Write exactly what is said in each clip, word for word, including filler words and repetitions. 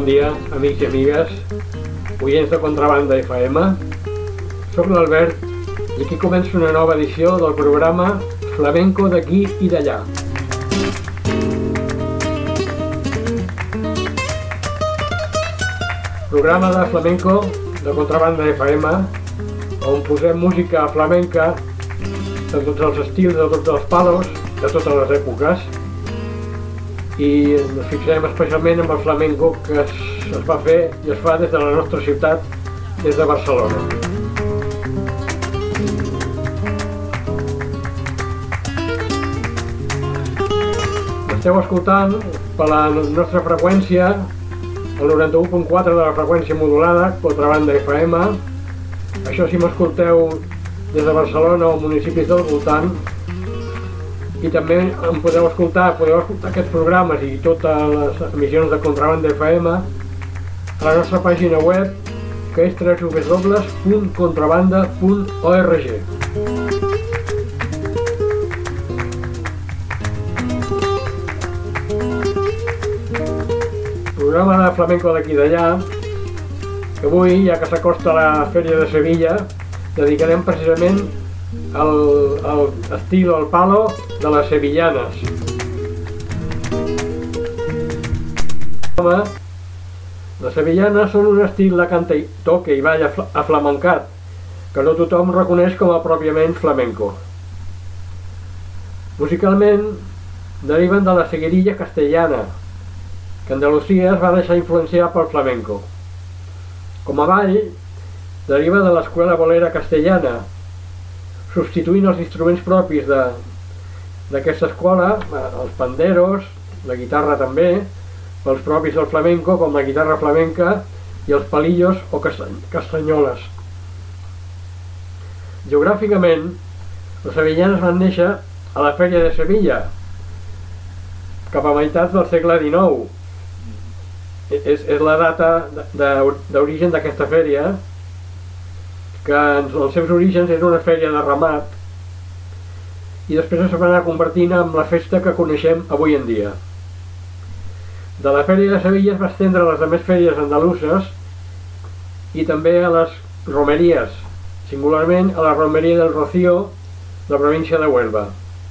dia, amics i amigues, oients de Contrabanda F M. Soc l'Albert i aquí comença una nova edició del programa Flamenco d'aquí i d'allà. Programa de flamenco de Contrabanda F M, on posem música flamenca de tots els estils, de tots els palos, de totes les èpoques, i ens fixem especialment en el flamenco que es, es va fer i es fa des de la nostra ciutat, des de Barcelona. Esteu escoltant per la nostra freqüència, el noranta-u punt quatre de la freqüència modulada, Contrabanda F M. Això si m'escolteu des de Barcelona o municipis del voltant. I també em podeu escoltar, podeu escoltar aquests programes i totes les emissions de Contrabanda F M a la nostra pàgina web, que és w w w punt contrabanda punt org. Programa de flamenco d'aquí i d'allà, que avui, ja que s'acosta la Fèria de Sevilla, dedicarem precisament al, al estil, al palo de les sevillanes. Les sevillanes són un estil de canta i toque i ball aflamencat, que no tothom reconeix com a pròpiament flamenco. Musicalment, deriven de la seguirilla castellana, que a Andalusia es va deixar influenciar pel flamenco. Com a ball, deriva de l'escuela bolera castellana, substituint els instruments propis d'aquesta escola, els panderos, la guitarra també, els propis del flamenco, com la guitarra flamenca i els palillos o castanyoles. Geogràficament, les sevillanes van néixer a la Fèria de Sevilla, cap a meitats del segle dinou. És, és la data d'origen d'aquesta fèria, que en els seus orígens era una fèria de ramat i després es va anar convertint en la festa que coneixem avui en dia. De la Fèria de Sevilla es va estendre a les altres fèries andaluses i també a les romeries, singularment a la romeria del Rocío, de la província de Huelva.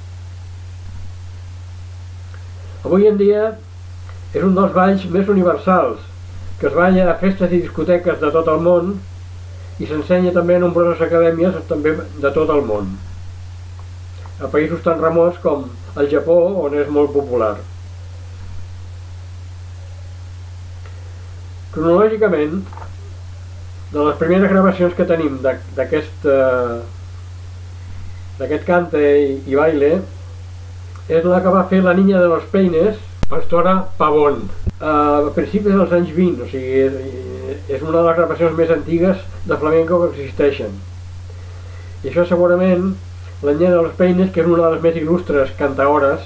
Avui en dia és un dels balls més universals, que es balla a festes i discoteques de tot el món i s'ensenya també a nombroses acadèmies també de tot el món, a països tan remots com el Japó, on és molt popular. Cronològicament, de les primeres gravacions que tenim d'aquest d'aquest cante i baile és la que va fer la Niña de los Peines, Pastora Pavón, a principis dels anys vint, o sigui, és una de les gravacions més antigues de flamenco que existeixen. I això segurament, la Niña de los Peines, que és una de les més il·lustres cantaores,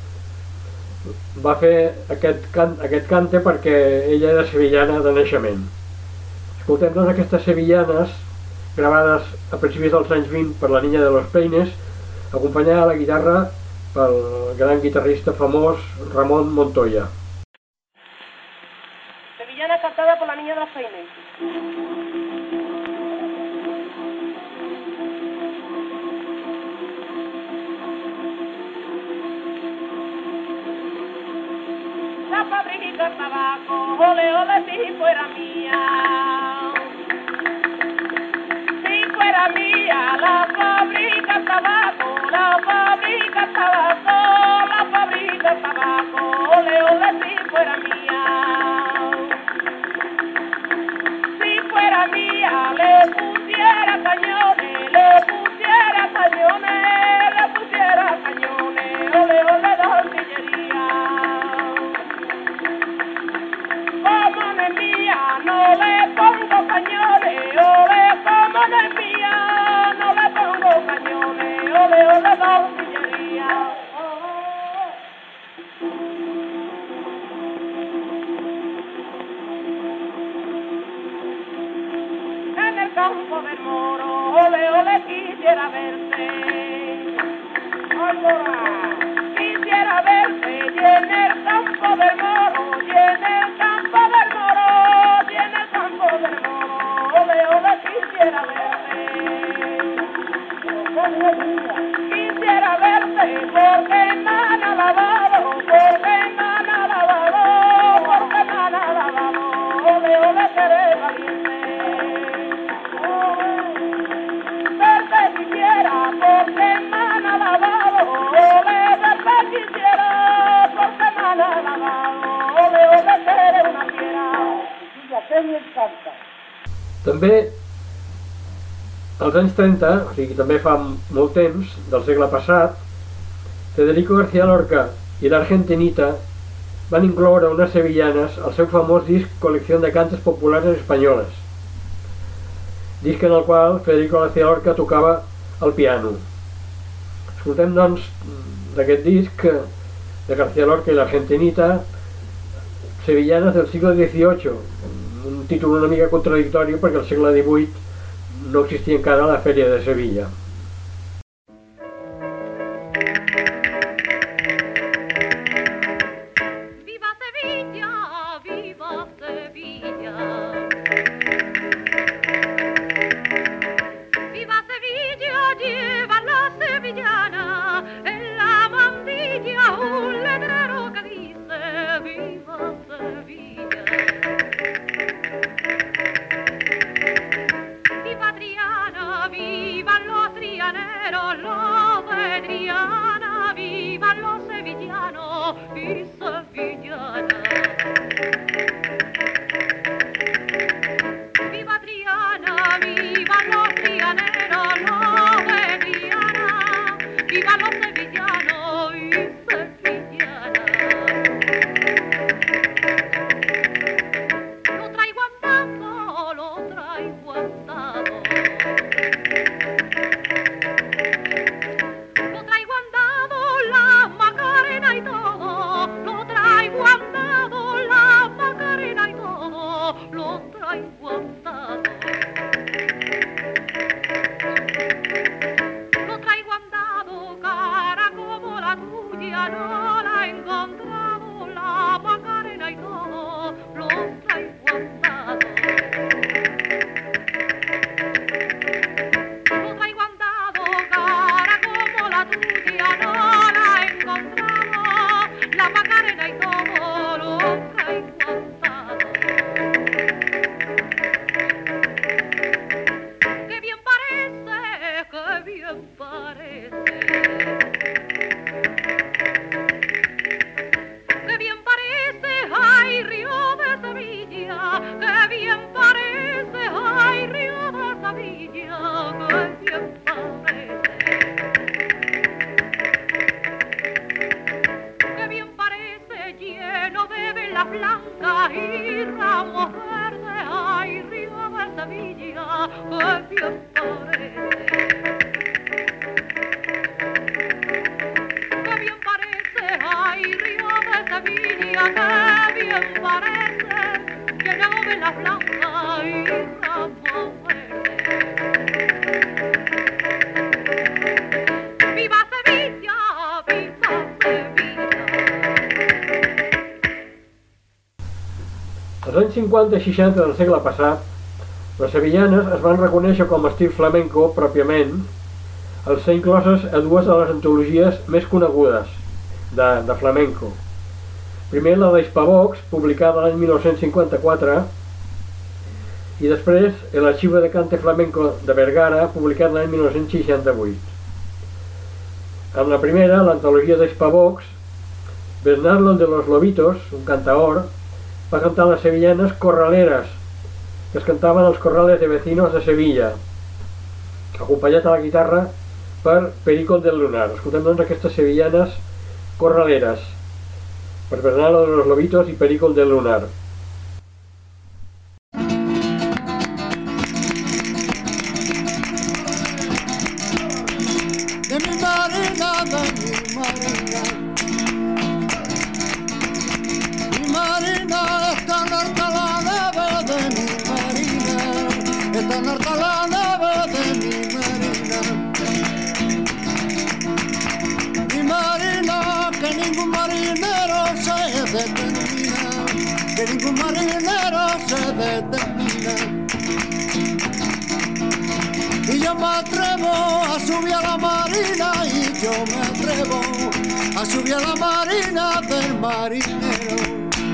va fer aquest, can, aquest cante perquè ella era sevillana de naixement. Escoltem doncs aquestes sevillanes gravades a principis dels anys vint per la Niña de los Peines, acompanyada a la guitarra pel gran guitarrista famós Ramón Montoya. Sevillana cantada por la Niña de los Peines. La fábrica de tabaco, ole, ole, si fuera mía. Si fuera mía, la fábrica de tabaco, la fábrica de tabaco, la fábrica de tabaco, ole, ole, si fuera mía. Si fuera mía, le pusiera cañones, le pusiera cañones, le pusiera cañones, ole, ole, la artillería. Como no es mía, no le pongo cañones, ole, como no es mía, no le pongo cañones, ole, ole, la artillería. En el campo del Moro, ole, ole, quisiera verte. Quisiera verte y en el campo del Moro, y en el campo del Moro. També als anys trenta, o sigui, també fa molt temps, del segle passat, Federico García Lorca i l'Argentinita van incloure unes sevillanes al seu famós disc Colección de Cantes Populares Espanyoles, disc en el qual Federico García Lorca tocava el piano. Escoltem, doncs, d'aquest disc de García Lorca i l'Argentinita, Sevillanas del siglo dieciocho, un títol una mica contradictori perquè al segle divuit no existia encara la Fèria de Sevilla. Viva Sevilla, viva Sevilla. Viva Sevilla, lleva la sevillana en la mandilla un letrero que dice viva Sevilla. Viva Triana, vivan los trianeros, los de Triana, vivan los sevillanos y sevillanas. Viva Triana, vivan los trianeros, los de Triana, vivan los sevillanos y sevillanas. Lo traigo andando, lo traigo andado. Lo traigo andado, la Macarena y todo. Lo traigo andado, la Macarena y todo. Lo traigo andado. Lo traigo andado, cara como la tuya, no la he encontrado, la Macarena y todo. Lo traigo andado. Lo traigo andado, cara como la tuya, no la he encontrado, la Macarena y todo. Lo traigo andado. Qué bien parece, qué bien parece. Qué bien parece, ay, río de Sevilla. Qué bien parece, ay, río de Sevilla. Qué bien parece. Qué bien parece, lleno de velas blancas y ramos verdes. Ay, río de Sevilla. Qué bien parece. Qué bien parece, ay, río de Sevilla, qué bien parece, lleno de velas blancas y ramos verdes. ¡Viva Sevilla, viva Sevilla! Als anys cinquanta i seixanta del segle passat, les sevillanes es van reconèixer com a estil flamenco pròpiament al ser incloses a dues de les antologies més conegudes de, de flamenco. Primer la d'Hispavox, publicada l'any mil nou-cents cinquanta-quatre, i després l'Archivo de Cante Flamenco de Vergara, publicat l'any mil nou-cents seixanta-vuit. En la primera, l'antologia d'Hispavox, Bernardo de los Lobitos, un cantaor, va cantar les sevillanes corraleres, que es cantaven als corrales de vecinos de Sevilla, acompanyat a la guitarra per Perico del Lunar. Escoltem doncs aquestes sevillanes corraleres per Bernardo de los Lobitos i Perico del Lunar. De mi marina, de mi marina, mi marina está harta la neve de mi marina, está harta la neve de mi marina, mi marina que ningún marinero se determina, que ningún marinero se determina. Y yo me atrevo a subir a la marina, y yo me atrevo a subir a la marina del marinero.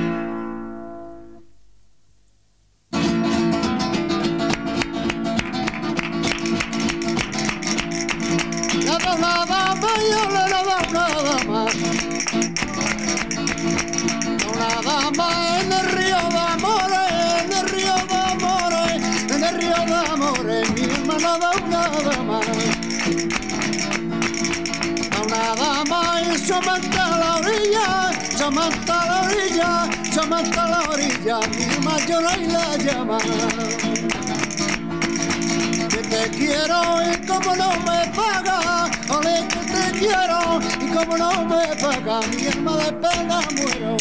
Le doy una dama, yo le doy una dama, una dama en el río de amores, en el río de amores, en el río de amores, mi alma no da nada más. Nada más y se mete a la orilla, se mete a la orilla, se mete a la orilla, mi alma llora y la llama. Que te quiero y como no me paga, ole que te quiero y como no me paga, mi alma de pena muero.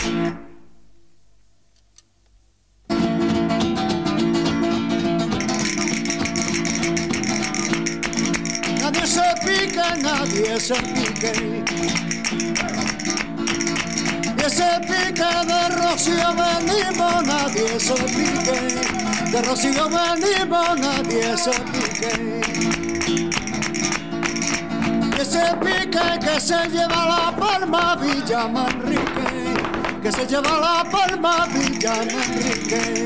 Nadie se pique, nadie se pique. Y ese pique de Rocío venimos, nadie se pique. De Rocío venimos, nadie se pique. Y ese pique que se lleva la palma Villa Manrique, que se lleva la palma Villa Manrique.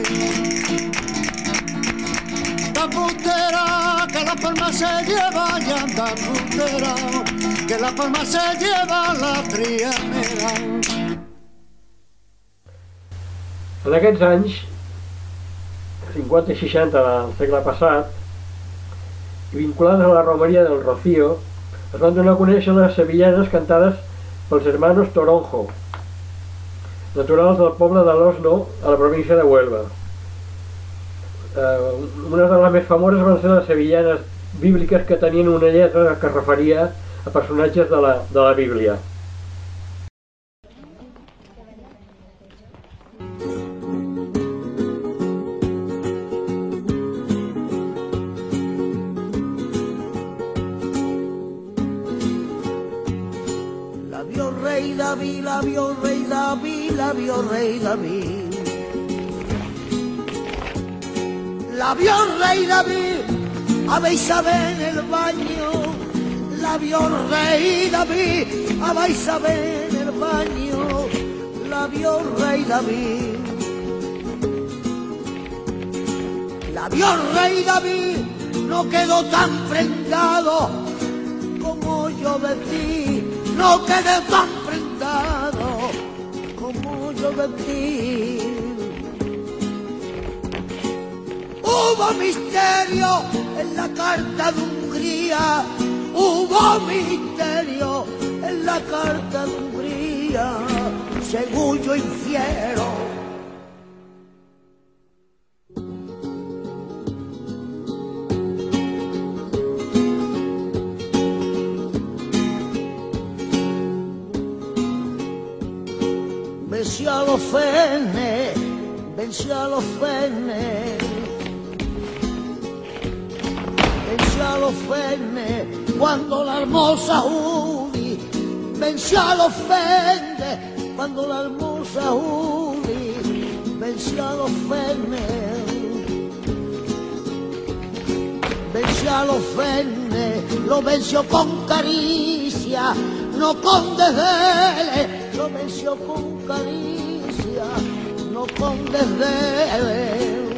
Tan putera que la palma se lleva y anda putera, que la palma se lleva la trianera. En aquests anys, cinquanta i seixanta del segle passat, vinculades a la romeria del Rocío, es van donar a conèixer les sevillanes cantades pels hermanos Toronjo, naturals del poble de l'Osno, a la província de Huelva. Uh, una de les més famoses van ser les sevillanes bíbliques que tenien una lletra que es referia a personatges de la, de la Bíblia. La vio rei David, la vio rei David, la vio rei David. La vio rey David a Betsabé en el baño, la vio rey David a Betsabé en el baño, la vio rey David. La vio rey David, no quedó tan prendado como yo de ti, no quedé tan prendado como yo de ti. Hubo misterio en la carta de Hungría, hubo misterio en la carta de Hungría, según yo infiero. Venció a los fenes, venció a los fenes. Venció a los fenes cuando la hermosa Judí, venció a los fenes cuando la hermosa Judí, venció a los fenes, venció a los fenes, lo venció con caricia, no con desdén, lo venció con caricia, no con desdén.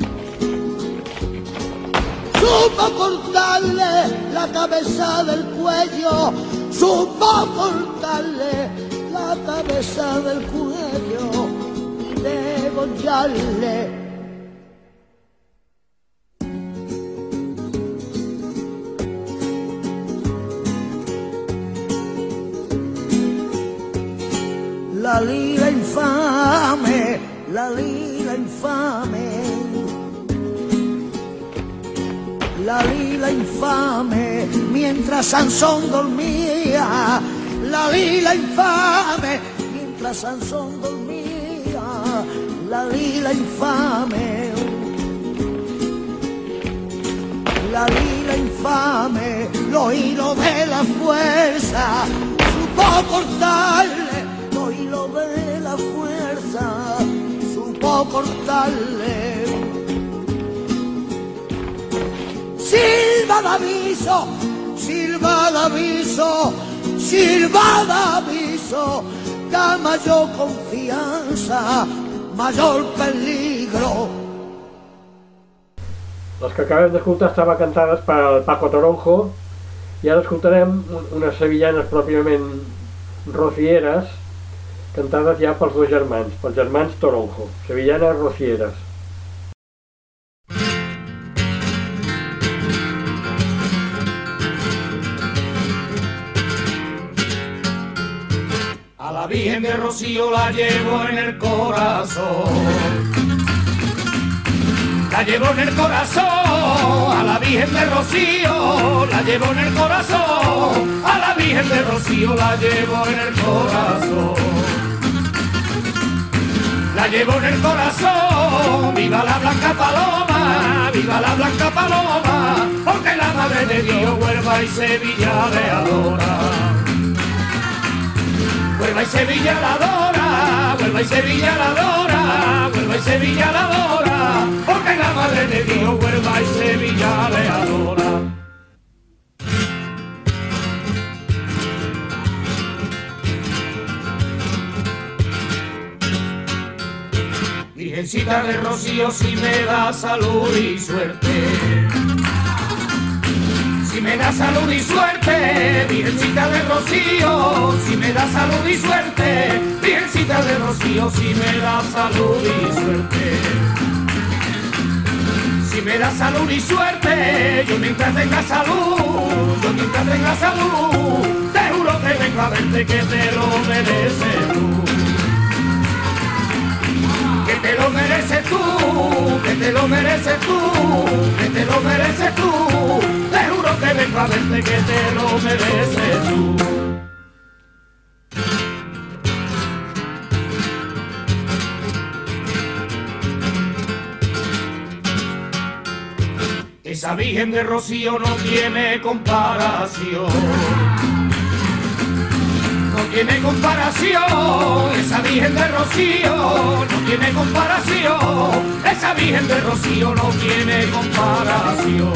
Supo cortarle la cabeza del cuello, supo cortarle la cabeza del cuello y degollarle. La lila infame, la lila infame. La lila infame, mientras Sansón dormía, la lila infame, mientras Sansón dormía, la lila infame, la lila infame, los hilos de la fuerza, supo cortarle, los hilos de la fuerza, supo cortarle. Silva de aviso, silva de aviso, silva de aviso, da mayor confianza, mayor peligro. Les que acabem d'escoltar estaven cantades per Paco Toronjo i ara escoltarem unes sevillanes pròpiament rocieres cantades ja pels dos germans, pels germans Toronjo, sevillanes rocieres. Virgen de Rocío la llevo en el corazón. La llevo en el corazón, a la Virgen de Rocío, la llevo en el corazón, a la Virgen de Rocío la llevo en el corazón. La llevo en el corazón, viva la blanca paloma, viva la blanca paloma, porque la Madre de Dios Huelva y Sevilla le adora. Huelva y Sevilla la adora, Huelva y Sevilla la adora, Huelva y Sevilla la adora, porque la Madre de Dios Huelva y Sevilla le adora. Virgencita de Rocío, si me da salud y suerte, si me da salud y suerte, Virgencita de Rocío, si me da salud y suerte, Virgencita de Rocío, si me da salud y suerte. Si me da salud y suerte, yo mientras tenga salud, yo mientras tenga salud, te juro que vengo a verte, que te lo mereces tú. Que te lo mereces tú, que te lo mereces tú, que te lo mereces tú, te juro que vengo a verte, que te lo mereces tú. Esa Virgen de Rocío no tiene comparación. No tiene comparación, esa Virgen de Rocío, no tiene comparación, esa Virgen de Rocío no tiene comparación.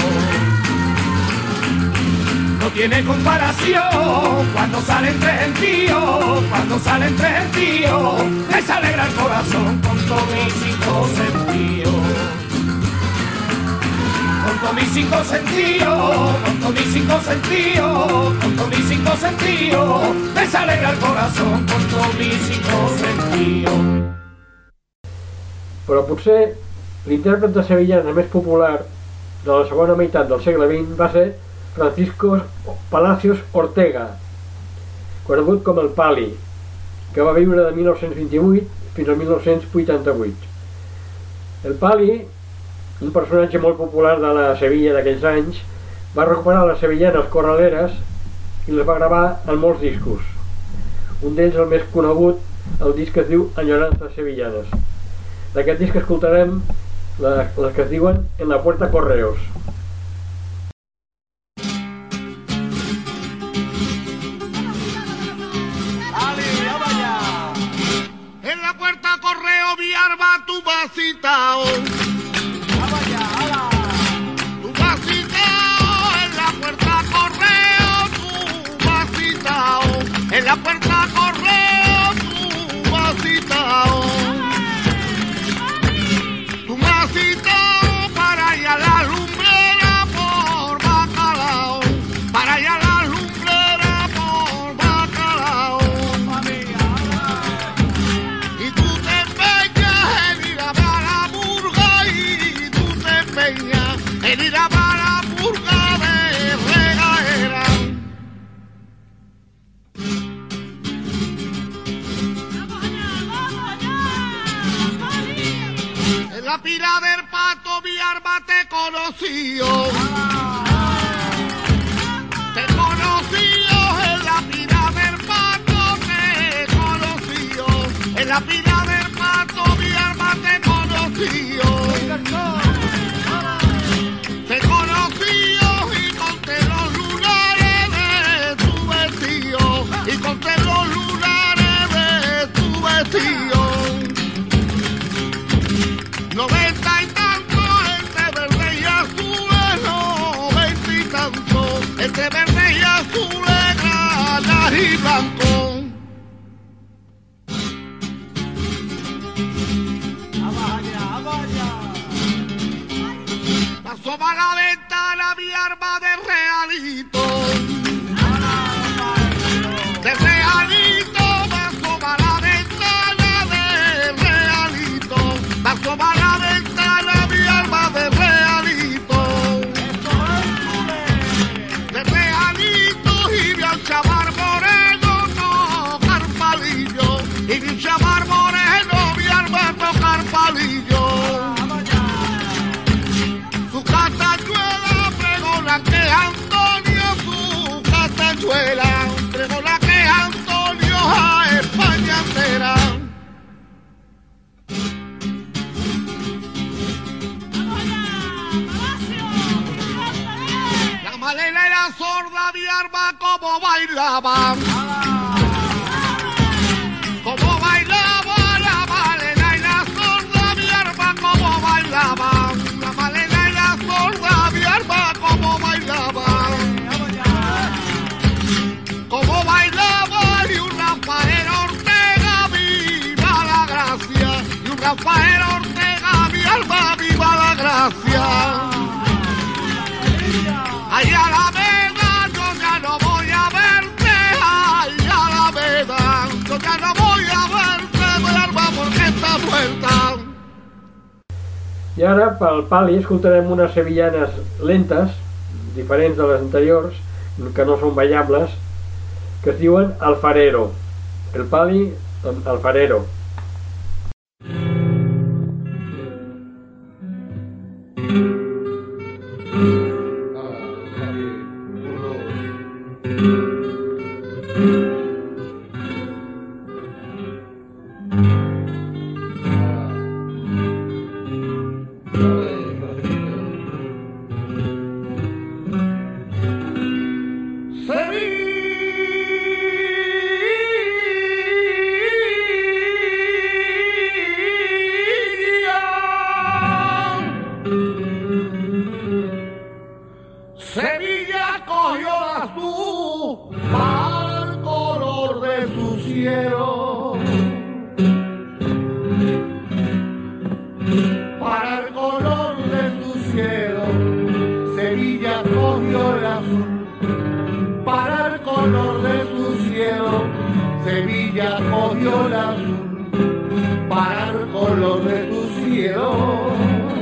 No tiene comparación, cuando salen tres gentíos, cuando salen tres gentíos, les alegra el corazón con todos mis cinco sentidos. Con todos mis cinco sentidos, con todos mis cinco sentidos, con todos mis cinco sentidos, les alegra el corazón con todos mis cinco sentidos. Però potser l'intèrpret de sevillana més popular de la segona meitat del segle vint va ser Francisco Palacios Ortega, conegut com el Pali, que va viure de mil nou-cents vint-i-vuit fins al mil nou-cents vuitanta-vuit. El Pali, un personatge molt popular de la Sevilla d'aquells anys, va recuperar les sevillanes corraleres i les va gravar en molts discos. Un d'ells, el més conegut, el disc que es diu Añoranzas Sevillanes. D'aquest disc escoltarem les, les que es diuen En la Puerta Correos. En la Puerta Correo Villarba tu vasita, oh. En la Puerta Correo tu vasita, tu vasita para ir a la lumbrera por bacalao, para ir a la lumbrera por bacalao. Y tú te empeñas en ir a ver la murga, y tú te empeñas en ir a ver la murga de regadera. La pira del Pato Villarba te conoció, te conoció, en la pira del Pato te conoció, en la pira del Pato Villarba te conoció, te conoció y conté los lunares de tu vestido, y conté los lunares de tu vestido. Noventa y tanto, entre verde y azul, noventa y tanto, entre verde y azul, grana y blanco. Asoma la ventana mi arma de realito, de realito, asoma la ventana de realito, asoma la ventana mi arma de realito, de realito, y vi al chaval moreno tocar palillo, la sorda mi arma como bailaban. Como bailaba la Malena y la sorda mi arma como bailaban. La Malena y la sorda mi arma como bailaban. Como bailaba y un Rafael Ortega viva la gracia. Y un Rafael Ortega mi alma viva la gracia. Ay, a la veda, yo ya no voy a verte. Ay, a la veda, yo ya no voy a verte, mi alma, porque está muerta. I ara, pel pali, escoltarem unes sevillanes lentes, diferents de les anteriors, que no són ballables, que es diuen Alfarero. El pali, Alfarero. Sevilla cogió azul para el color de su cielo, para el color de su cielo. Sevilla cogió el azul para el color de su cielo. Sevilla cogió el azul para el color de su cielo.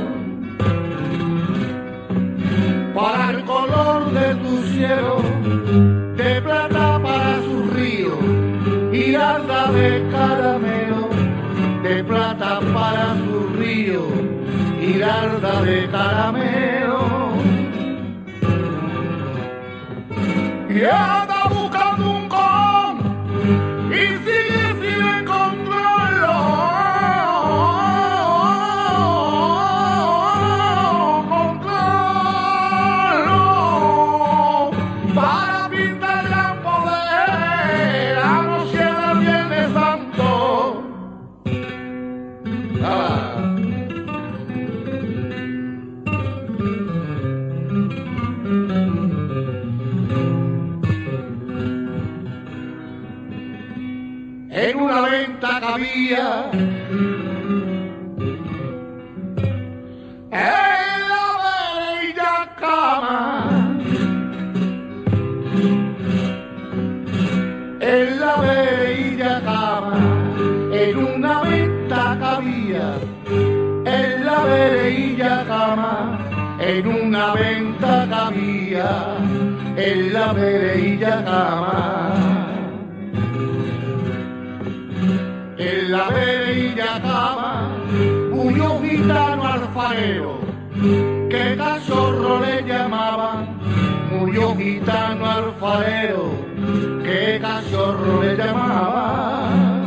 Para el color de tu cielo, de plata para su río, Giralda de caramelo, de plata para su río, Giralda de caramelo. Y anda buscando un con y sigue sin encontrarlo. En una venta cabía en la bella cama, en la bella cama, en una venta cabía, en la bella cama, en una venta cabía, en la bella cama. En la bella cama murió un gitano alfarero, que cachorro le llamaban. Murió un gitano alfarero, que cachorro le llamaban.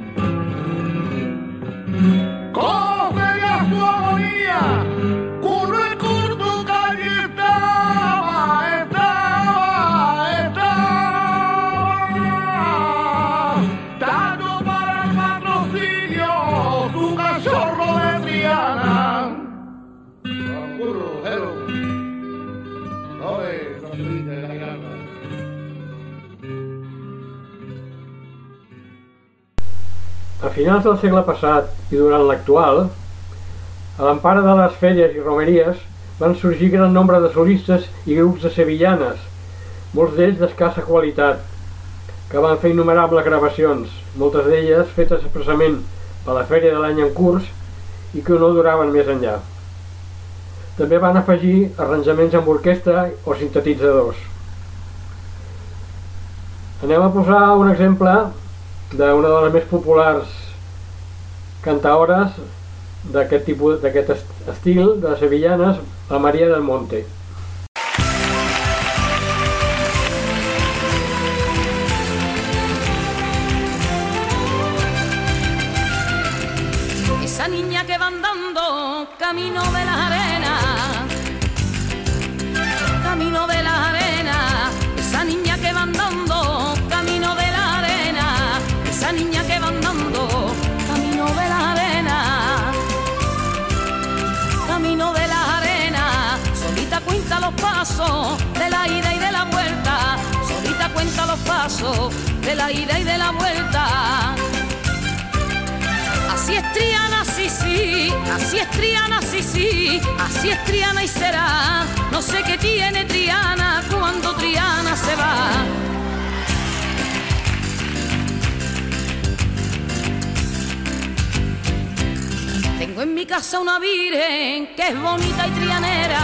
¿Cómo sería su agonía? Curro el curto calle estaba, estaba, estaba, dando para el patrocinio su cachorro de Triana. Curro, hello. No es patrocinio de la granja. A finals del segle passat i durant l'actual, a l'empara de les fèries i romeries van sorgir gran nombre de solistes i grups de sevillanes, molts d'ells d'escassa qualitat, que van fer innumerables gravacions, moltes d'elles fetes expressament per la fèria de l'any en curs i que no duraven més enllà. També van afegir arranjaments amb orquestra o sintetitzadors. Anem a posar un exemple d'una de les més populars cantaores d'aquest tipus, d'aquest estil de sevillanes, la Maria del Monte. Esa niña que va andando camino de las arenas, camino de las arenas, pasos de la ida y de la vuelta, solita cuenta los pasos de la ida y de la vuelta. Así es Triana, sí, sí, así es Triana, sí, sí, así es Triana y será. No sé qué tiene Triana cuando Triana se va. Tengo en mi casa una virgen que es bonita y trianera,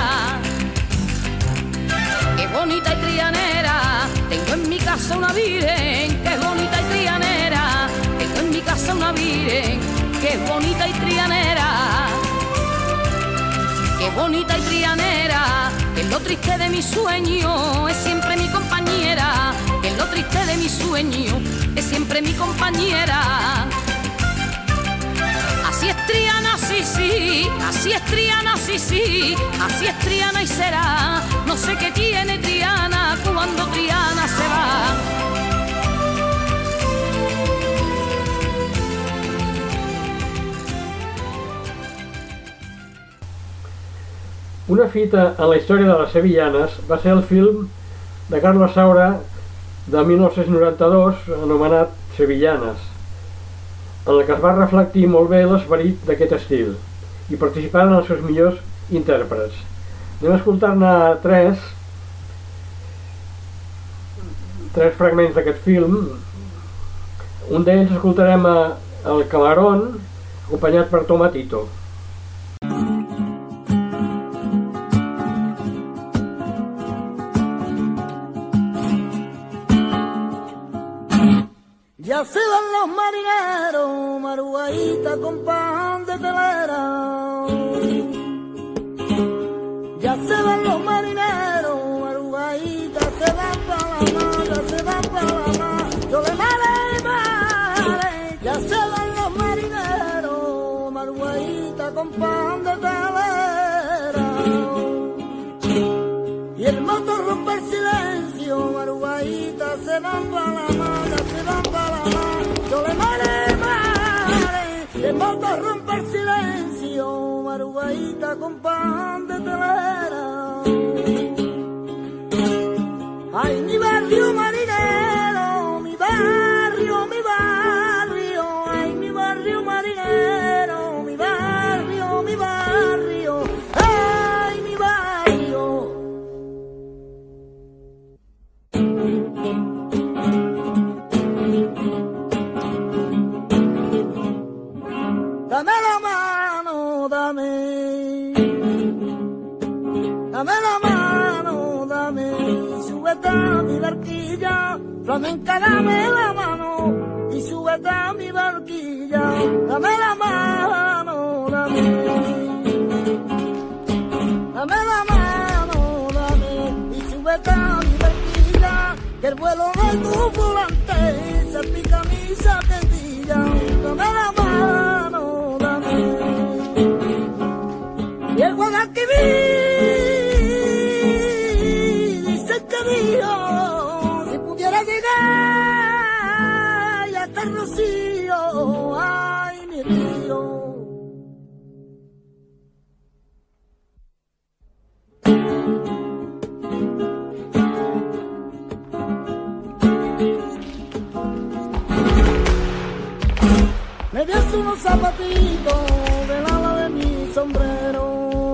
que es bonita y trianera. Tengo en mi casa una virgen que es bonita y trianera. Tengo en mi casa una virgen que es bonita y trianera, que es bonita y trianera. Que es lo triste de mi sueño, es siempre mi compañera. Que es lo triste de mi sueño, es siempre mi compañera. Así es Triana, sí, sí, así es Triana, sí, sí, así es Triana y será. No sé qué tiene Triana cuando Triana se va. Una fita en la història de les sevillanes va ser el film de Carlos Saura de mil nou-cents noranta-dos anomenat Sevillanes, en el que es va reflectir molt bé l'esperit d'aquest estil i participaren els seus millors intèrprets. Anem a escoltar-ne tres, tres fragments d'aquest film. Un d'ells escoltarem a El Camarón, acompanyat per Tomatito. Ya se van los marineros, maruaita con pan de telera. Ya se van los marineros, maruaita, se van para la mar, ya se van para la mar. Yo le mare, mare. Ya se van los marineros, maruaita con pan de telera. Y el motor rompe el silencio, maruaita, se van para la mar, ya se van para la mar. Yo le mare, mare. El motor rompe el silencio, maruaita con pan de telera. Ay, mi barrio marinero, mi barrio, mi barrio. Ay, mi barrio marinero, mi barrio, mi barrio. Ay, mi barrio. Dame la mano, dame, dame la mano, dame, súbete a mi barquilla, flamenca, dame la mano, y súbete a mi barquilla, dame la mano, dame, dame la mano, dame, y súbete a mi barquilla, que el vuelo de tu volante se pica mi saquetilla, dame la mano. Y el Guadalquivir dice que dijo, si pudiera llegar y hasta el Rocío, ay mi río. Me dio unos zapatitos del ala de mi sombrero,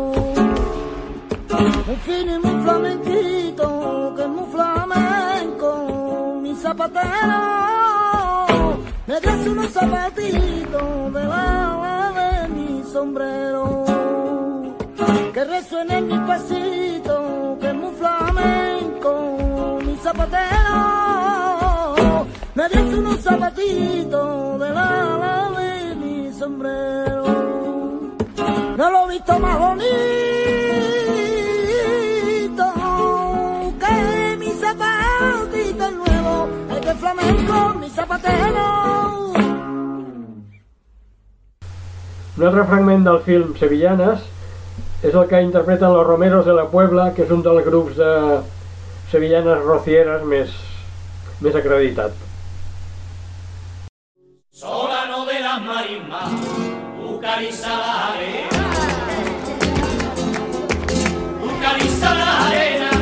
un fino y muy flamenquito, que es muy flamenco, mi zapatero. Me dio unos zapatitos del ala de mi sombrero, que resuene mi pasito, que es muy flamenco, mi zapatero. Me dio unos zapatitos del ala de mi sombrero. No lo he visto más bonito que mi zapatito nuevo, el que flamenco, mi zapatero. Un altre fragment del film Sevillanes és el que interpreten los Romeros de la Puebla, que és un dels grups de sevillanes rocieres més, més acreditat. Solano de las marismas, tu cariza la arena, tu cariza la arena,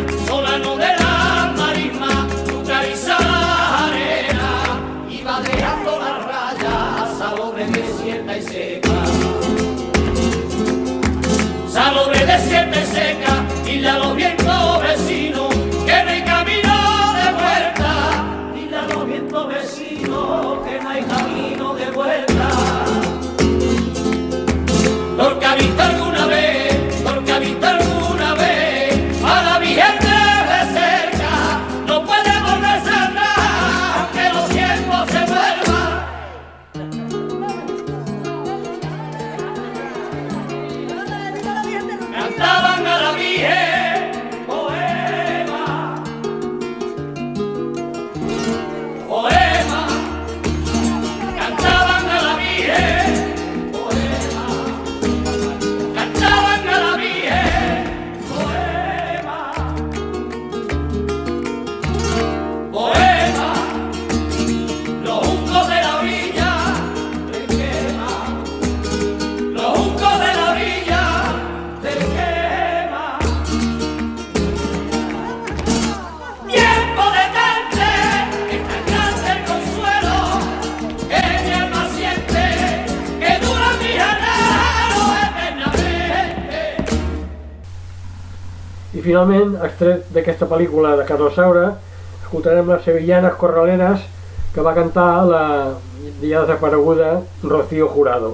finalment, extret d'aquesta pel·lícula de Carlos Saura, escoltarem les sevillanes corraleras que va cantar la ja desapareguda Rocío Jurado.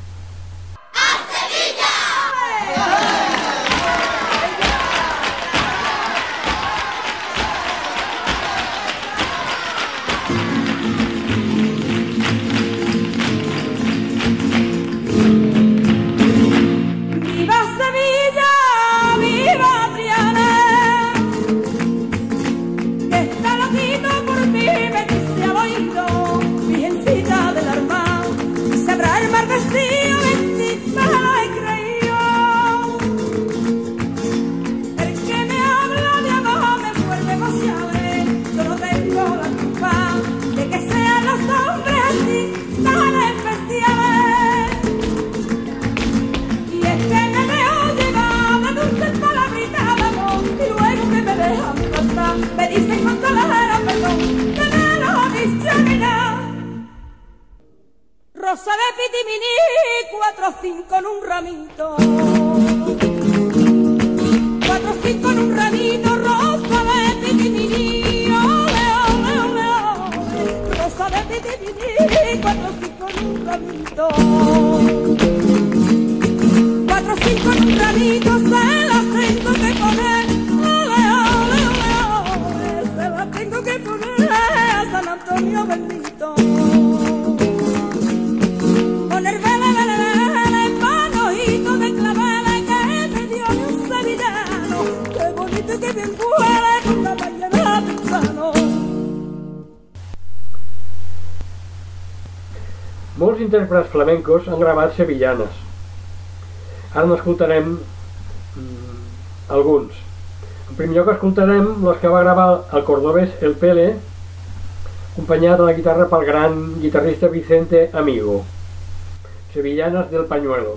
Rosa de pitimini, cuatro o cinco en un ramito. Cuatro o cinco en un ramito, rosa de pitimini, ole, ole, ole, ole. Rosa de pitimini, cuatro o cinco en un ramito. Cuatro o cinco en un ramito, se las tengo que poner. Ole, ole, ole, ole. Se las tengo que poner a San Antonio bendito. Poner vele, vele, vele, manojito de claveles que me dio un sevillano. Qué bonito y qué bien huele con la mañana temprano. Molts intèrprets flamencos han gravat sevillanes. Ara n'escoltarem mm, alguns. En primer lloc escoltarem les que va gravar el cordobès El Pele, acompanyat a la guitarra pel gran guitarrista Vicente Amigo. Sevillanas del Pañuelo.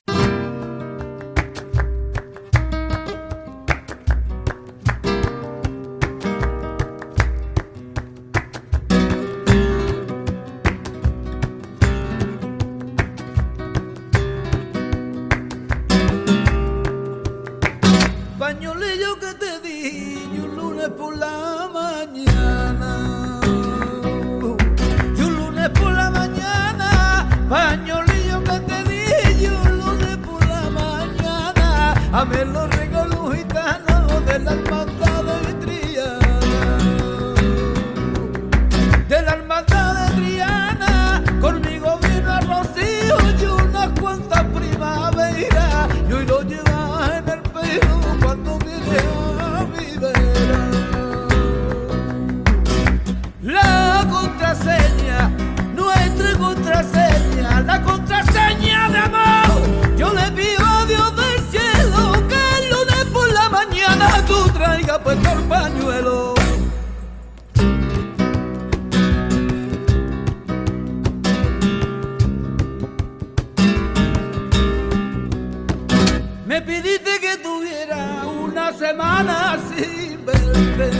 Pañolillo que te di y un lunes por la mañana, y un lunes por la mañana, pañolillo que te di y un lunes por la mañana, a mí los regalos gitanos de la hermandad de Triana, de la hermandad de Triana, conmigo vino a Rocío y unas cuantas primaveras, y hoy lo lleva en el pelo cuando viene a mi vera. La contraseña, nuestra contraseña, la contraseña de amor, yo le pido a Dios del cielo que el lunes por la mañana tú traigas puesto el pañuelo. Me pidiste que tuviera una semana sin verte,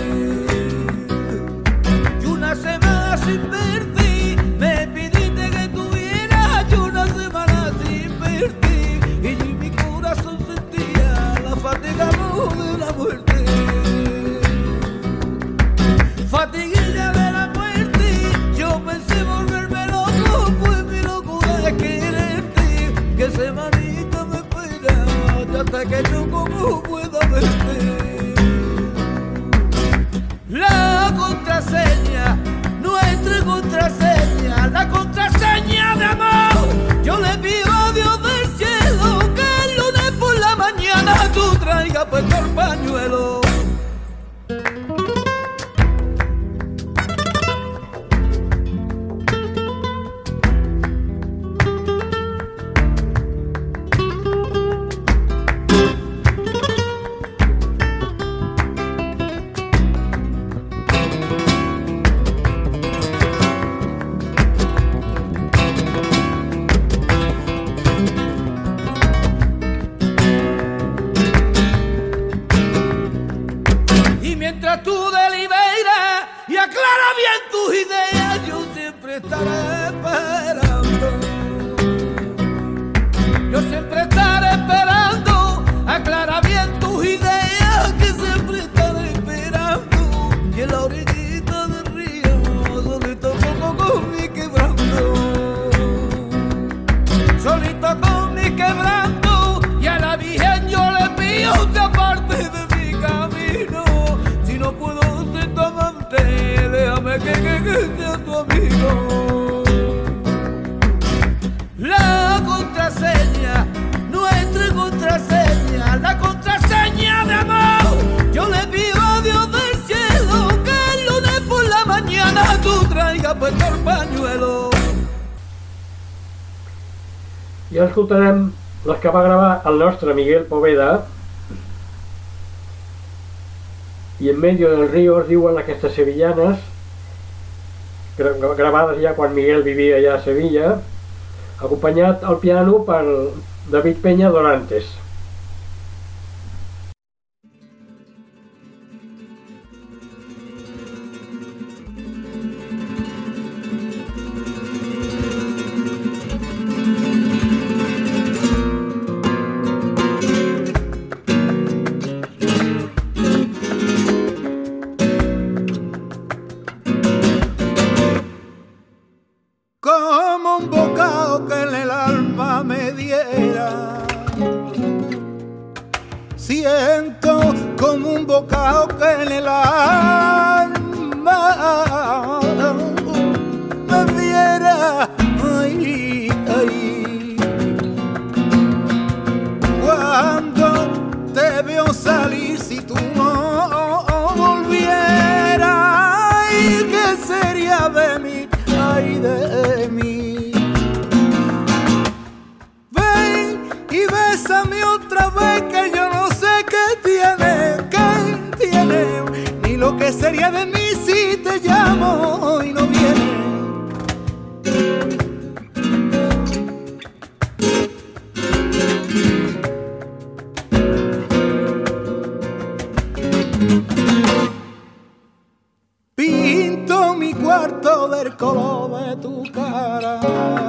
y una semana sin verte, me pidiste que tuviera y una semana sin verte, y mi corazón sentía la fatiga de la muerte, fatiguilla de la muerte, yo pensé volverme loco, pues mi locura es quererte, que semanita me espera, hasta que yo como pueda verte. La contraseña, nuestra contraseña, la contraseña de amor, yo le pido a Dios del cielo que el lunes por la mañana tú traigas puesto el pañuelo. Mientras tú deliberas y aclara bien tus ideas, yo siempre estaré esperando. Yo siempre estaré esperando, aclara bien tus ideas, que conmigo. La contraseña, nuestra contraseña, la contraseña de amor. Yo le pido a Dios del cielo que el lunes por la mañana tú traigas puesto el pañuelo. I escoltarem les que va gravar el nostre Miguel Poveda, i en medio del río es diuen aquestes sevillanes, gravades ja quan Miguel vivia ja a Sevilla, acompanyat al piano per David Peña Dorantes. Siento como un bocado que en el alma me diera, ay, ay. Cuando te veo salir, si tú no volvieras, ay, ¿qué sería de mí? Ay, de mí. Ven y bésame otra vez, que yo no sé qué tiene, qué tiene, ni lo que sería de mí si te llamo y no vienes. Pinto mi cuarto del color de tu cara,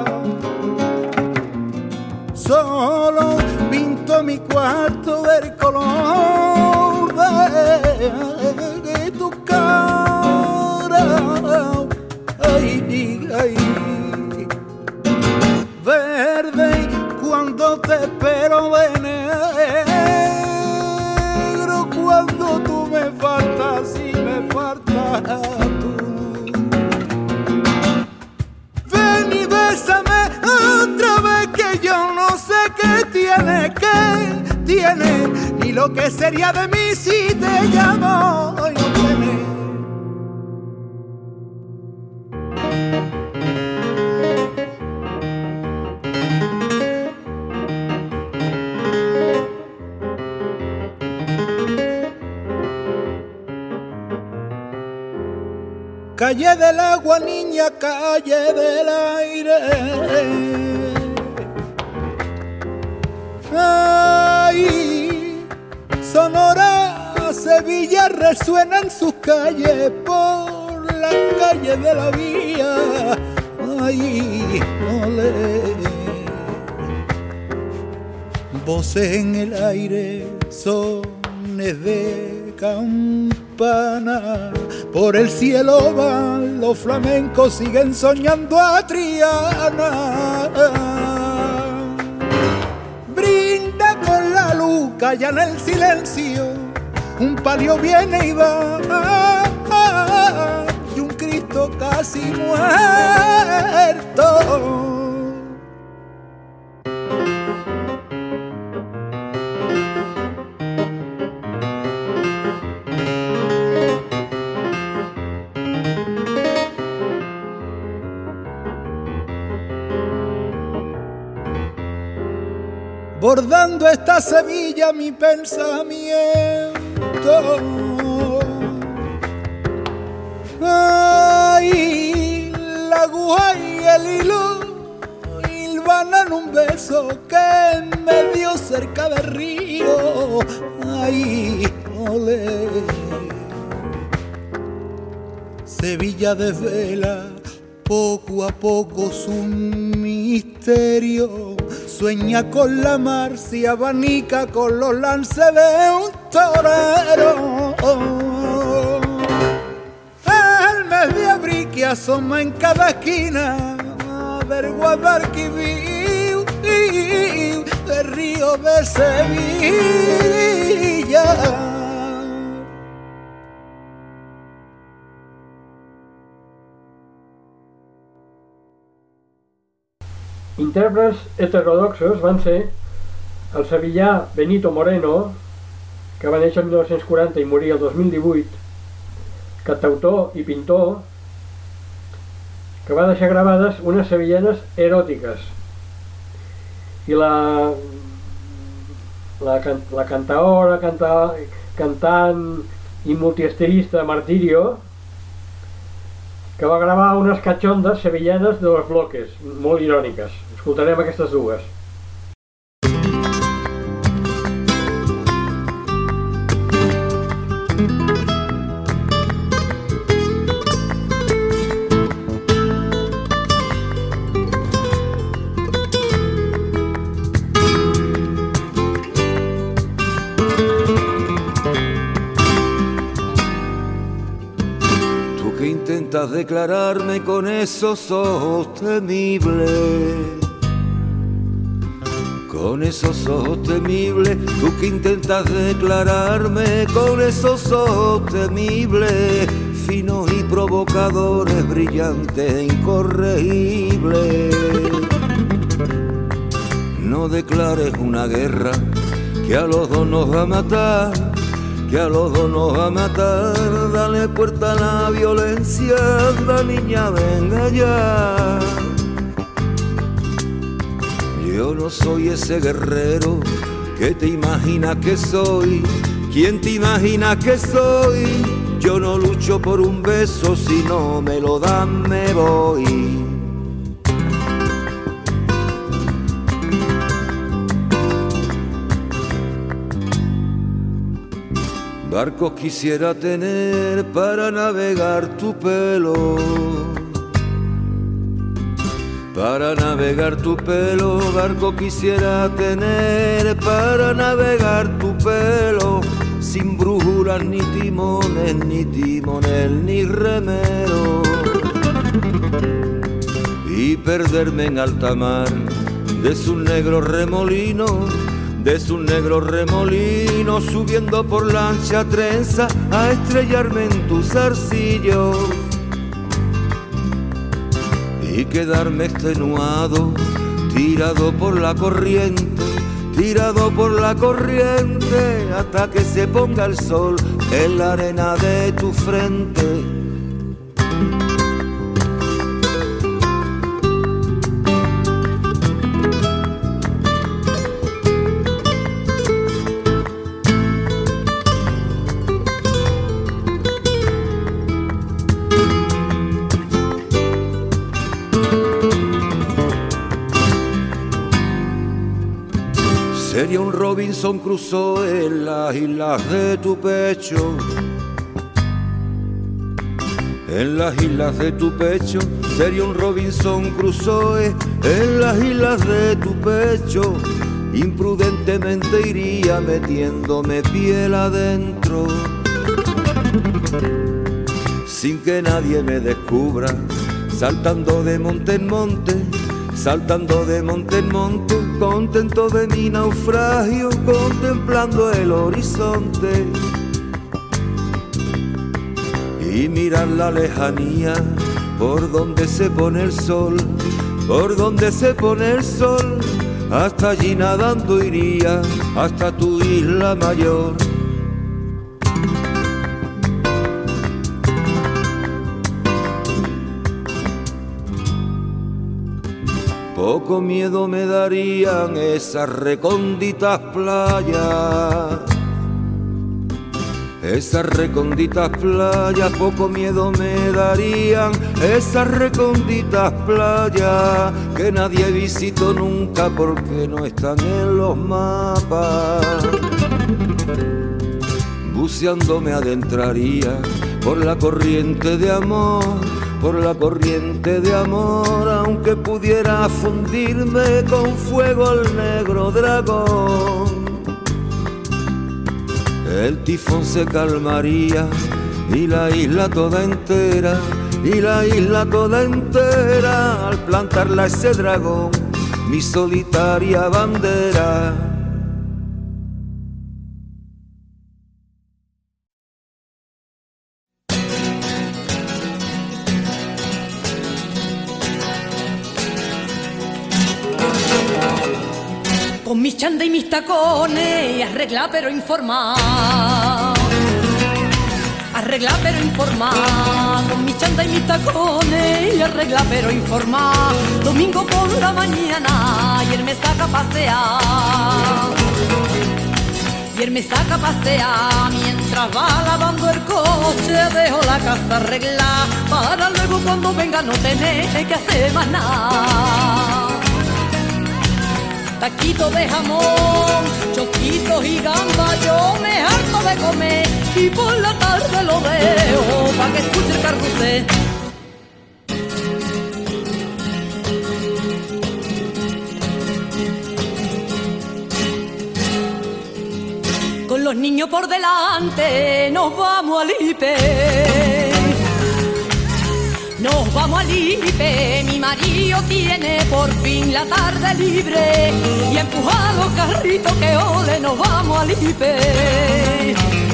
solo pinto mi cuarto del color de tu cara. Ay, ay, verde cuando te espero de negro, cuando tú me faltas y me faltas tú. Ven y bésame otra vez, que yo no sé qué tiene, qué tiene, ni lo que sería de mí si te llamo y no vienes. Calle del agua, niña, calle del aire. Ay, Sonora, Sevilla resuenan sus calles por las calles de la vía. Ay, ole. Voces en el aire, sones de campana. Por el cielo van los flamencos, siguen soñando a Triana. Brinda con la luz, calla en el silencio. Un palio viene y va, y un Cristo casi muerto. Bordando esta Sevilla mi pensamiento. Ay, la aguja y el hilo hilvanan un beso que me dio cerca del río. Ay, ole. Sevilla desvela poco a poco su misterio. Sueña con la mar, se abanica con los lances de un torero. El mes de abril que asoma en cada esquina del Guadalquivir, del río de Sevilla. intèrprets heterodoxos van ser el sevillà Benito Moreno, que va néixer el mil nou-cents quaranta i morir el dos mil divuit, cantautor i pintor, que va deixar gravades unes sevillanes eròtiques. I la, la, la cantaora, canta, cantant i multiestilista Martirio, que va gravar unes cachondes sevillanes de los bloques, molt iròniques. Escoltarem aquestes dues. Intentas declararme con esos ojos temibles, con esos ojos temibles, tú que intentas declararme con esos ojos temibles, finos y provocadores, brillantes e incorregibles. No declares una guerra que a los dos nos va a matar, que a los dos nos va a matar. Dale puerta a la violencia, anda niña, venga ya. Yo no soy ese guerrero que te imaginas que soy. ¿Quién te imagina que soy? Yo no lucho por un beso, si no me lo dan me voy. Barcos quisiera tener para navegar tu pelo, para navegar tu pelo. Barco quisiera tener para navegar tu pelo, sin brújulas ni timones, ni timonel ni remero, y perderme en alta mar de sus negros remolinos, de sus negros remolinos, subiendo por la ancha trenza a estrellarme en tus zarcillos y quedarme extenuado, tirado por la corriente, tirado por la corriente, hasta que se ponga el sol en la arena de tu frente. Sería un Robinson Crusoe en las islas de tu pecho, en las islas de tu pecho. Sería un Robinson Crusoe en las islas de tu pecho. Imprudentemente iría metiéndome piel adentro, sin que nadie me descubra, saltando de monte en monte, saltando de monte en monte, contento de mi naufragio, contemplando el horizonte y mirar la lejanía por donde se pone el sol, por donde se pone el sol. Hasta allí nadando iría, hasta tu isla mayor. Poco miedo me darían esas recónditas playas, esas recónditas playas. Poco miedo me darían esas recónditas playas, que nadie visitó nunca porque no están en los mapas. Buceando me adentraría por la corriente de amor, por la corriente de amor, aunque pudiera fundirme con fuego el negro dragón. El tifón se calmaría y la isla toda entera, y la isla toda entera, al plantarla ese dragón, mi solitaria bandera. Con mis chanda y mis tacones, arregla pero informa. Arregla pero informa. Con mis chanda y mis tacones, arregla pero informa. Domingo por la mañana y él me saca a pasear. Y él me saca a pasear mientras va lavando el coche. Dejo la casa arreglada para luego cuando venga no tener que hacer más nada. Taquito de jamón, choquitos y gamba, yo me harto de comer y por la tarde lo dejo para que escuche el carrusel. Con los niños por delante nos vamos al Ipe. Nos vamos al Ipe, mi marido tiene por fin la tarde libre y a empujar los carritos que ole nos vamos al Ipe.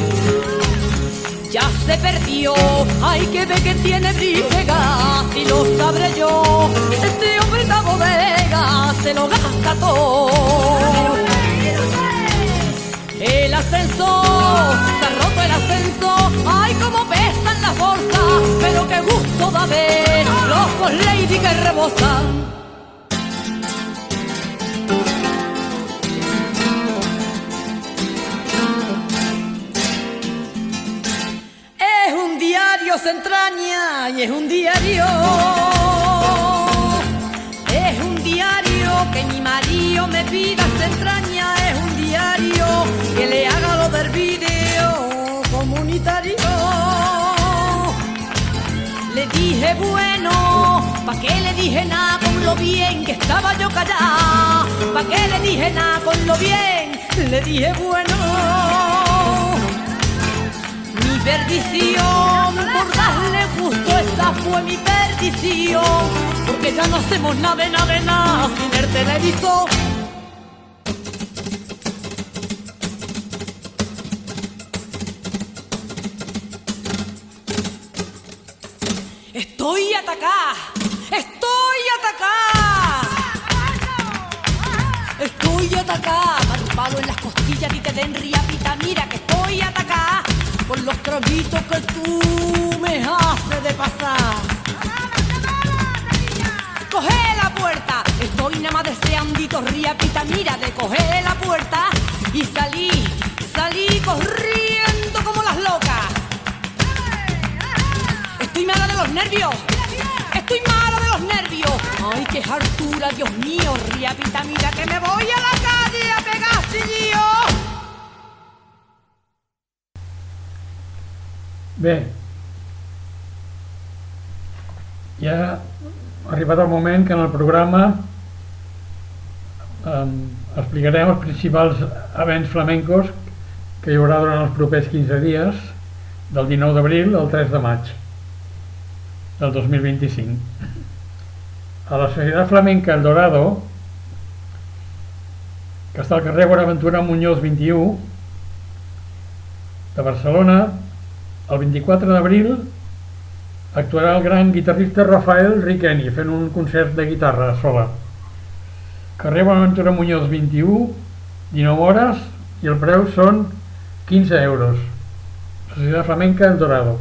Ya se perdió, hay que ver que tiene briega, si lo sabré yo, este hombre de bodega se lo gasta todo. El ascensor, se ha roto el ascensor, ay como pesan las bolsas, pero qué gusto da ver los con lady que rebosan. Es un diario se entraña y es un diario, es un diario que mi marido me pida se entraña, es un diario que le haga lo del video comunitario. Le dije bueno, ¿pa' qué le dije nada con lo bien que estaba yo callada? ¿Pa' qué le dije nada con lo bien? Le dije bueno. Mi perdición, por darle gusto, esa fue mi perdición, porque ya no hacemos nada de nada de nada sin el televisor. Estoy atacada, estoy atacada, estoy atacada, arropado en las costillas y te den riapita, mira que estoy atacada por los traguitos que tú me haces de pasar. Coge la puerta, estoy nada más deseandito riapita, mira de coger la puerta y salí, salí corriendo como las locas. Estoy mala de los nervios, estoy mala de los nervios. Ay, qué hartura, Dios mío, riapita, mira que me voy a la calle a pegar chillillo. Bé, ja ha arribat el moment que en el programa eh, explicarem els principals events flamencos que hi haurà durant els propers quinze dies, del dinou d'abril al tres de maig del dos mil vint-i-cinc. A la Societat Flamenca El Dorado, que està al carrer Bonaventura Muñoz vint-i-u de Barcelona, el vint-i-quatre d'abril actuarà el gran guitarrista Rafael Riqueni fent un concert de guitarra sola. Carrer Bonaventura Muñoz vint-i-u, dinou hores, i el preu són quinze euros. Societat Flamenca El Dorado.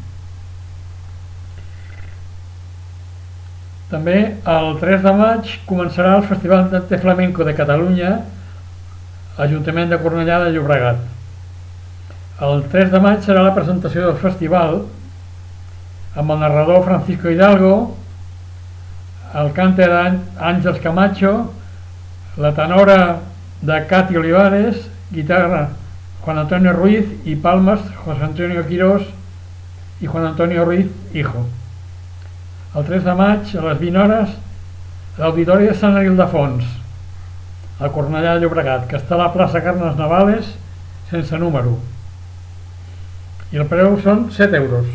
També el tres de maig començarà el Festival de Flamenco de Catalunya, Ajuntament de Cornellà de Llobregat. El tres de maig serà la presentació del festival amb el narrador Francisco Hidalgo, el cànter Àngels Camacho, la tenora de Cati Olivares, guitarra Juan Antonio Ruiz i palmes José Antonio Quirós i Juan Antonio Ruiz Hijo. El tres de maig a les vint hores l'Auditori de Sant Ildefons, a Cornellà de Llobregat, que està a la plaça Carles Navales sense número, i el preu són set euros.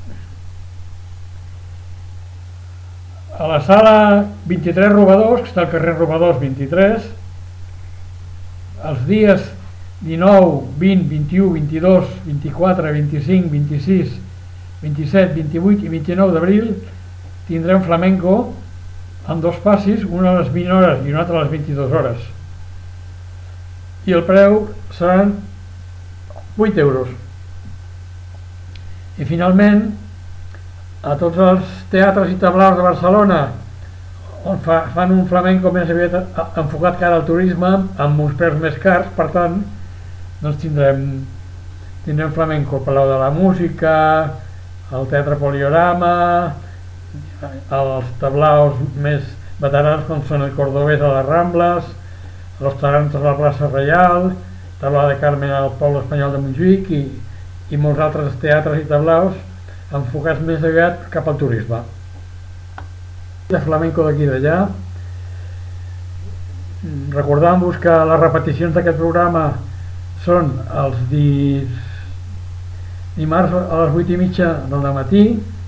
A la sala vint-i-tres Robadors, que està al carrer Robadors vint-i-tres, els dies dinou, vint, vint-i-u, vint-i-dos, vint-i-quatre, vint-i-cinc, vint-i-sis, vint-i-set, vint-i-vuit i vint-i-nou d'abril tindrem flamenco en dos passis, una a les vint hores i una altra a les vint-i-dues hores. i el preu seran vuit euros. I finalment, a tots els teatres i tablaus de Barcelona on fa, fan un flamenco més aviat enfocat cara al turisme amb uns preus més cars, per tant doncs tindrem tindrem flamenco al Palau de la Música, al Teatre Poliorama, els tablaus més veterans com són el Cordobès a les Rambles, los Tarantos a la plaça Reial, Tablao de Carmen al Poble Espanyol de Montjuïc i, i molts altres teatres i tablaus enfocats més aviat cap al turisme. De flamenco d'aquí i d'allà, recordant-vos que les repeticions d'aquest programa són els dis... dimarts a les vuit i mitja del matí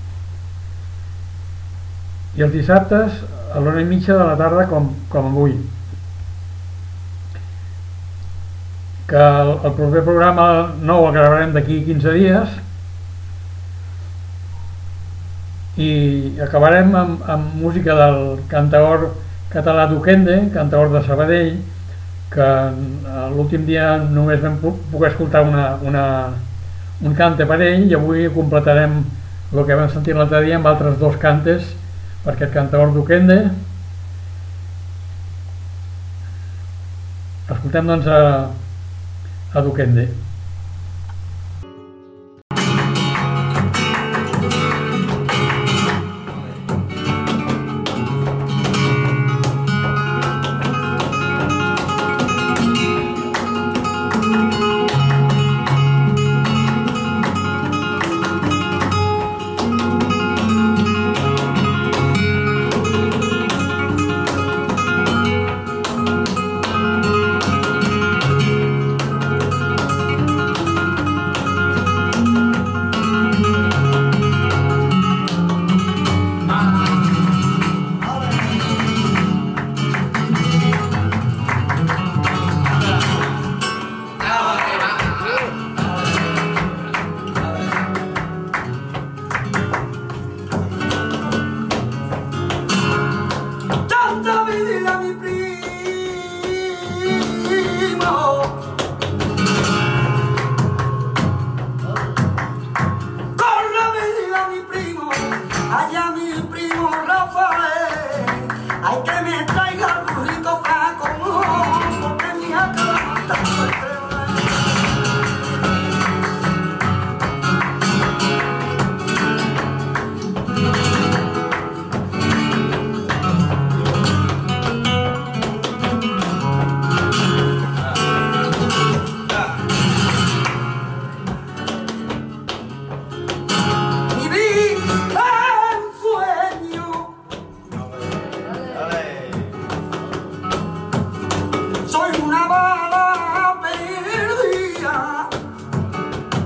i els dissabtes a l'una i mitja de la tarda com, com avui. Que el, el proper programa nou el gravarem d'aquí quinze dies i acabarem amb, amb música del cantaor català Duquende, cantaor de Sabadell, que l'últim dia només vam poder escoltar una, una, un cante per ell i avui completarem el que vam sentir l'altre dia amb altres dos cantes per aquest cantaor Duquende. Escoltem doncs a, a Duquende.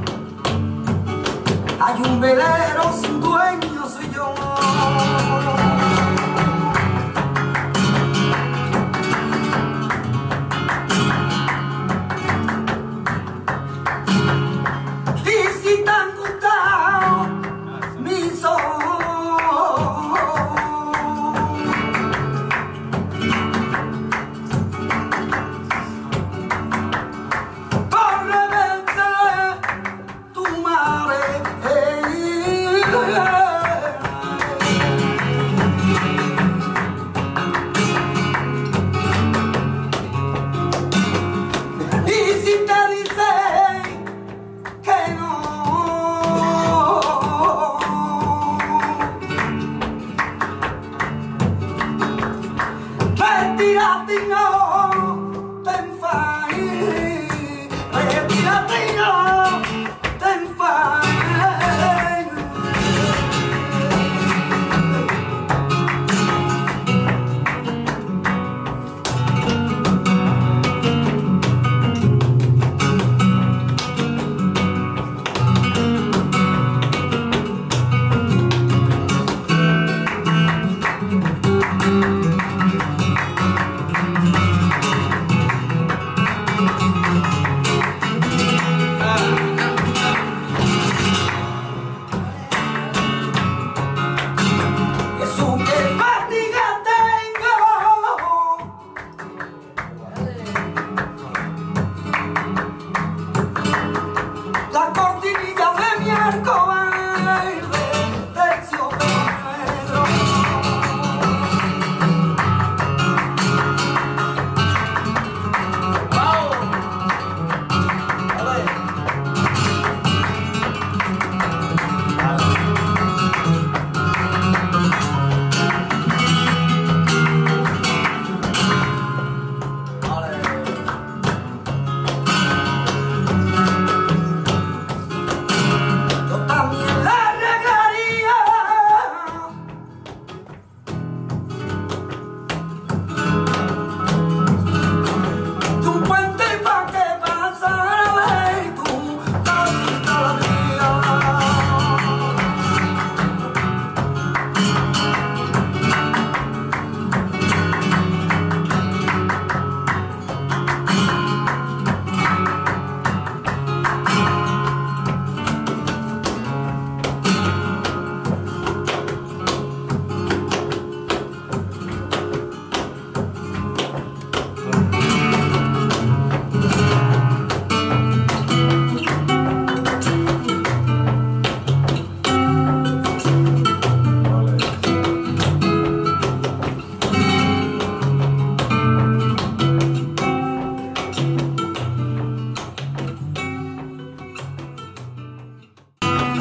Hay un velero sin dueño, soy yo.